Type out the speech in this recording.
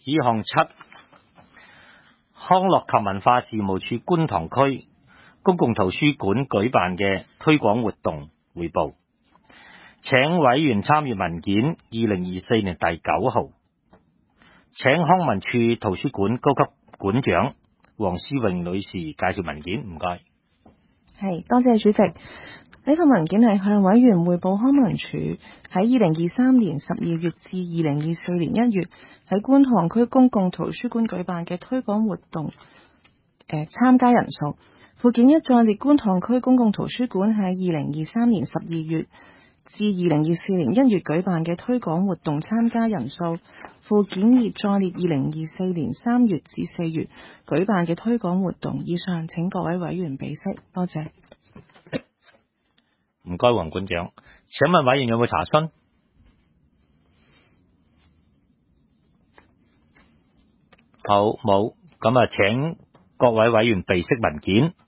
以項七，康樂及文化事務處觀塘區公共圖書館舉辦嘅推廣活動匯報，請委員參閱文件2024年第9號，請康文署圖書館高級館長黃思穎女士介紹文件，唔該。 係，多謝主席。呢份文件係向委員匯報康文署喺2023年12月至2024年1月喺觀塘區公共圖書館舉辦嘅推廣活動參加人數。附件一載列觀塘區公共圖書館喺2023年12月至2024年1月舉辦嘅推廣活動參加人數。附件二載列2024年3月至4月舉辦嘅推廣活動。以上請各位委員備悉，多謝。 唔該，黃館長。請問委員有冇查詢？好，冇。咁啊，請各位委員備悉文件。